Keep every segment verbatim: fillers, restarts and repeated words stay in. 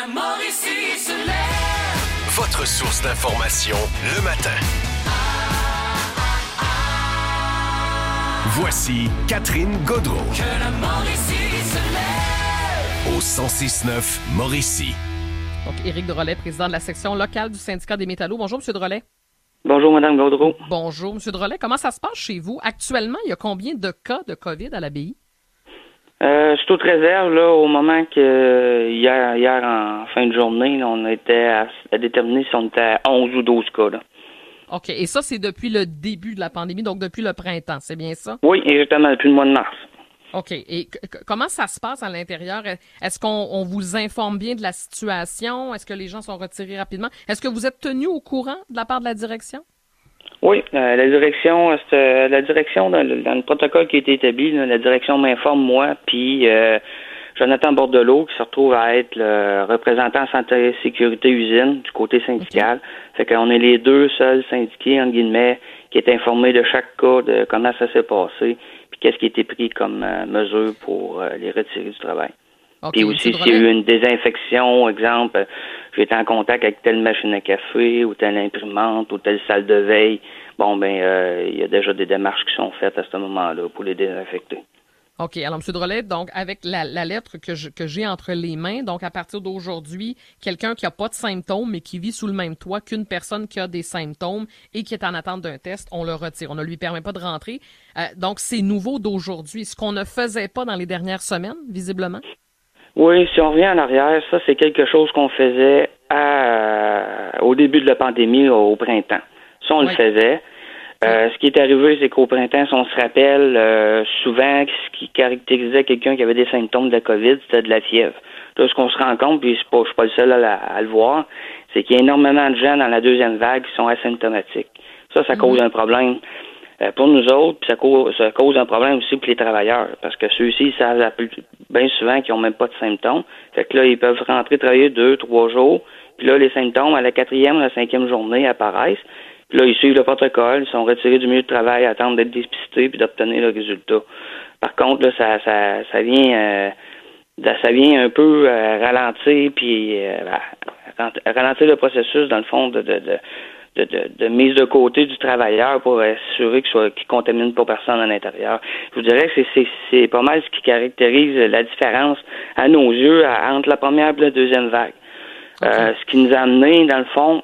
la Mauricie se lève. Votre source d'information le matin. Voici Catherine Gaudreault. Que la Mauricie se lève. Au cent six neuf Mauricie. Donc, Éric Drolet, président de la section locale du syndicat des métallos. Bonjour, M. Drolet. Bonjour, Mme Gaudreault. Bonjour, M. Drolet. Comment ça se passe chez vous? Actuellement, il y a combien de cas de COVID à l'abbaye? Euh, je suis toute réserve, là, au moment que hier, hier en fin de journée, là, on était à, à déterminer si on était à onze ou douze cas, là. OK. Et ça, c'est depuis le début de la pandémie, donc depuis le printemps, c'est bien ça? Oui, exactement, depuis le mois de mars. OK. Et c- comment ça se passe à l'intérieur? Est-ce qu'on on vous informe bien de la situation? Est-ce que les gens sont retirés rapidement? Est-ce que vous êtes tenu au courant de la part de la direction? Oui, euh, la direction, c'est, euh, la direction dans le, dans le protocole qui a été établi, là, la direction m'informe moi, puis euh, Jonathan Bordelot, qui se retrouve à être le représentant santé et sécurité usine du côté syndical. Okay. Fait qu'on est les deux seuls syndiqués, en guillemets, qui est informés de chaque cas, de comment ça s'est passé, puis qu'est-ce qui a été pris comme euh, mesure pour euh, les retirer du travail. Okay, puis aussi, s'il y a eu une désinfection, exemple, j'ai été en contact avec telle machine à café, ou telle imprimante, ou telle salle de veille, bon, ben, euh, il y a déjà des démarches qui sont faites à ce moment-là pour les désinfecter. OK. Alors, M. Drolet, donc, avec la, la lettre que, je, que j'ai entre les mains, donc, à partir d'aujourd'hui, quelqu'un qui n'a pas de symptômes, mais qui vit sous le même toit qu'une personne qui a des symptômes et qui est en attente d'un test, on le retire. On ne lui permet pas de rentrer. Euh, donc, c'est nouveau d'aujourd'hui. Ce qu'on ne faisait pas dans les dernières semaines, visiblement? Oui, si on revient en arrière, ça, c'est quelque chose qu'on faisait à, au début de la pandémie, au printemps. Ça, on oui. le faisait. Euh, ce qui est arrivé, c'est qu'au printemps, si on se rappelle, euh, souvent, ce qui caractérisait quelqu'un qui avait des symptômes de la COVID, c'était de la fièvre. Là, ce qu'on se rend compte, puis je ne suis pas le seul à, la, à le voir, c'est qu'il y a énormément de gens dans la deuxième vague qui sont asymptomatiques. Ça, ça cause mm-hmm. un problème euh, pour nous autres, puis ça cause, ça cause un problème aussi pour les travailleurs, parce que ceux-ci, ils savent bien souvent qu'ils n'ont même pas de symptômes. Fait que là, ils peuvent rentrer travailler deux, trois jours, puis là, les symptômes, à la quatrième ou la cinquième journée, apparaissent. Puis là, ils suivent le protocole, ils sont retirés du milieu de travail, attendent d'être dépistés puis d'obtenir le résultat. Par contre, là, ça, ça, ça vient, euh, ça vient un peu euh, ralentir puis euh, ralentir le processus dans le fond de, de, de, de, de, de mise de côté du travailleur pour assurer qu'il soit, qu'il contamine pas personne à l'intérieur. Je vous dirais que c'est, c'est, c'est pas mal ce qui caractérise la différence à nos yeux à, entre la première et la deuxième vague. Okay. Euh, ce qui nous a amené, dans le fond,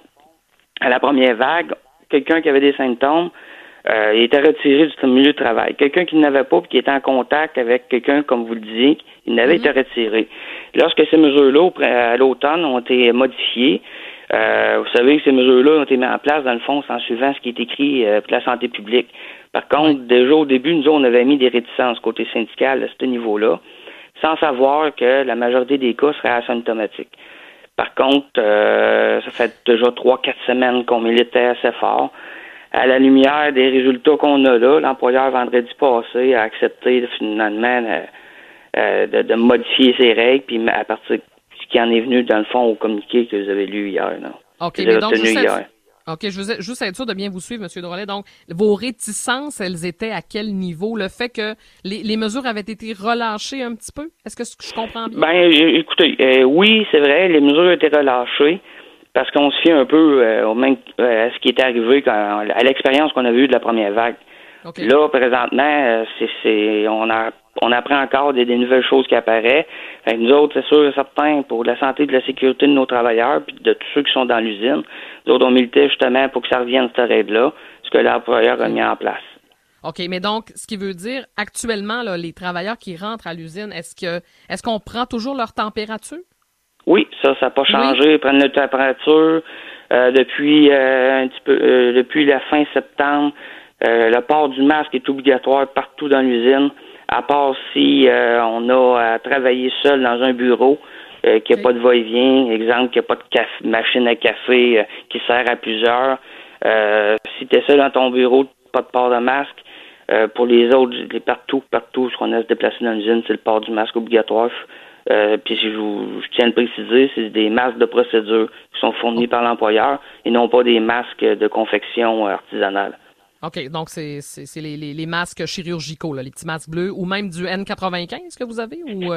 à la première vague, quelqu'un qui avait des symptômes, euh, il était retiré du milieu de travail. Quelqu'un qui n'avait pas et qui était en contact avec quelqu'un, comme vous le disiez, il n'avait mm-hmm. été retiré. Lorsque ces mesures-là, à l'automne, ont été modifiées, euh, vous savez que ces mesures-là ont été mises en place, dans le fond, en suivant ce qui est écrit euh, pour la santé publique. Par contre, déjà au début, nous, on avait mis des réticences côté syndical à ce niveau-là, sans savoir que la majorité des cas seraient asymptomatiques. Par contre, euh, ça fait déjà trois, quatre semaines qu'on militait assez fort. À la lumière des résultats qu'on a là, l'employeur vendredi passé a accepté finalement euh, euh, de, de modifier ses règles, puis à partir de ce qui en est venu dans le fond au communiqué que vous avez lu hier. Là. OK, mais donc, juste hier. OK, je veux juste être sûr de bien vous suivre, M. Drolet. Donc, vos réticences, elles étaient à quel niveau? Le fait que les, les mesures avaient été relâchées un petit peu? Est-ce que je comprends bien? Ben, écoutez, euh, oui, c'est vrai, les mesures ont été relâchées parce qu'on se fie un peu euh, au même, euh, à ce qui était arrivé quand, à l'expérience qu'on avait eue de la première vague. Okay. Là, présentement, euh, c'est, c'est, on, a, on apprend encore des, des nouvelles choses qui apparaissent. Fait que nous autres, c'est sûr et certain, pour la santé et de la sécurité de nos travailleurs puis de tous ceux qui sont dans l'usine, nous autres, on militait justement pour que ça revienne cette règle-là, ce que l'employeur a mis en place. OK, mais donc, ce qui veut dire, actuellement, là, les travailleurs qui rentrent à l'usine, est-ce que est-ce qu'on prend toujours leur température? Oui, ça, ça n'a pas changé. Oui. Ils prennent leur température euh, depuis euh, un petit peu euh, depuis la fin septembre. Euh, le port du masque est obligatoire partout dans l'usine, à part si euh, on a à travailler seul dans un bureau, euh, qu'il n'y a okay. pas de va-et-vient, exemple, qu'il n'y a pas de café, machine à café euh, qui sert à plusieurs. Euh, si tu es seul dans ton bureau, pas de port de masque. Euh, pour les autres, les partout, partout, ce qu'on a à se déplacer dans l'usine, c'est le port du masque obligatoire. Euh, puis je, vous, je tiens à le préciser, c'est des masques de procédure qui sont fournis par l'employeur et non pas des masques de confection artisanale. OK, donc c'est, c'est, c'est les, les, les masques chirurgicaux, là, les petits masques bleus, ou même du N quatre-vingt-quinze que vous avez? ou euh...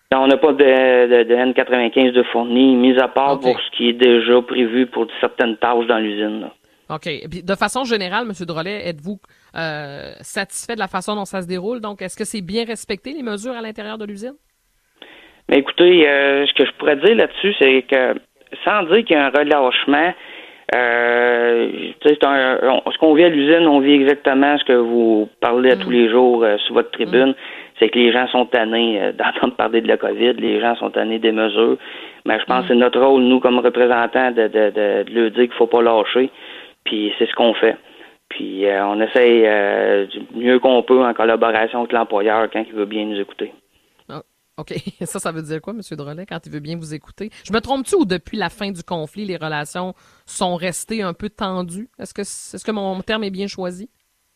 On n'a pas de, de, de N quatre-vingt-quinze de fourni, mis à part Okay. pour ce qui est déjà prévu pour certaines tâches dans l'usine. Là. OK. Puis de façon générale, M. Drolet, êtes-vous euh, satisfait de la façon dont ça se déroule? Donc, est-ce que c'est bien respecté, les mesures à l'intérieur de l'usine? Mais écoutez, euh, ce que je pourrais dire là-dessus, c'est que sans dire qu'il y a un relâchement, euh, c'est un, on, ce qu'on vit à l'usine, on vit exactement ce que vous parlez à Mm. tous les jours euh, sur votre tribune. Mm. C'est que les gens sont tannés euh, d'entendre parler de la COVID, les gens sont tannés des mesures. Mais je pense Mm. que c'est notre rôle, nous, comme représentants, de, de, de, de leur dire qu'il faut pas lâcher. Puis c'est ce qu'on fait. Puis euh, on essaye euh, du mieux qu'on peut en collaboration avec l'employeur quand il veut bien nous écouter. OK. Ça, ça veut dire quoi, M. Drolet, quand il veut bien vous écouter? Je me trompe-tu ou depuis la fin du conflit, les relations sont restées un peu tendues? Est-ce que, est-ce que mon terme est bien choisi?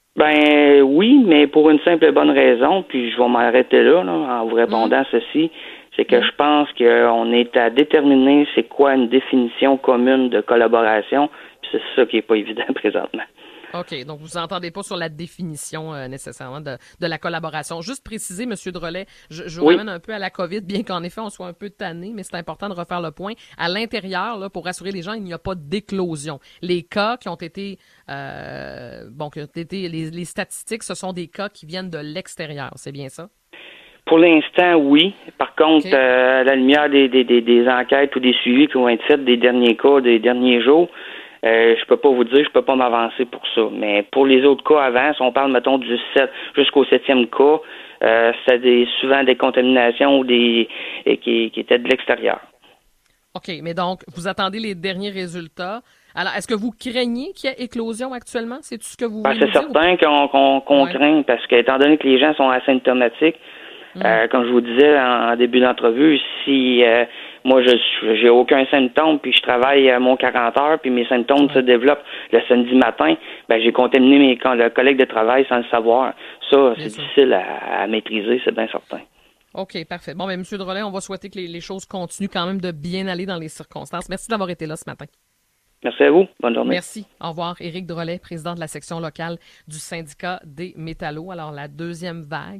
Ben oui, mais pour une simple et bonne raison, puis je vais m'arrêter là, là en vous répondant Mm. ceci, c'est que Mm. je pense qu'on est à déterminer c'est quoi une définition commune de collaboration, puis c'est ça qui est pas évident présentement. OK. Donc, vous n'entendez pas sur la définition euh, nécessairement de, de la collaboration. Juste préciser, M. Drolet, je, je vous Oui. ramène un peu à la COVID, bien qu'en effet, on soit un peu tanné, mais c'est important de refaire le point. À l'intérieur, là, pour rassurer les gens, il n'y a pas d'éclosion. Les cas qui ont été, euh, bon, qui ont été, les, les statistiques, ce sont des cas qui viennent de l'extérieur. C'est bien ça? Pour l'instant, oui. Par contre, OK. euh, à la lumière des, des, des, des enquêtes ou des suivis qui vont être faits des derniers cas, des derniers jours, euh, je peux pas vous dire, je peux pas m'avancer pour ça. Mais pour les autres cas avant, si on parle, mettons, du sept jusqu'au septième cas, euh, c'est des, souvent des contaminations ou des et qui, qui étaient de l'extérieur. OK. Mais donc, vous attendez les derniers résultats. Alors, est-ce que vous craignez qu'il y ait éclosion actuellement? C'est tout ce que vous Ben, voulez c'est nous dire? certain qu'on, qu'on, qu'on Ouais. craint parce que, étant donné que les gens sont asymptomatiques, Mm. euh, comme je vous disais en, en début d'entrevue, si euh, moi je suis- j'ai aucun symptôme puis je travaille à mon quarante heures puis mes symptômes Ouais. se développent le samedi matin, ben j'ai contaminé mes co- le collègue de travail sans le savoir. Ça, Bien c'est sûr. difficile à, à maîtriser, c'est bien certain. OK, parfait. Bon, ben, M. Drolet, on va souhaiter que les, les choses continuent quand même de bien aller dans les circonstances. Merci d'avoir été là ce matin. Merci à vous. Bonne journée. Merci. Au revoir. Éric Drolet, président de la section locale du syndicat des métallos. Alors, la deuxième vague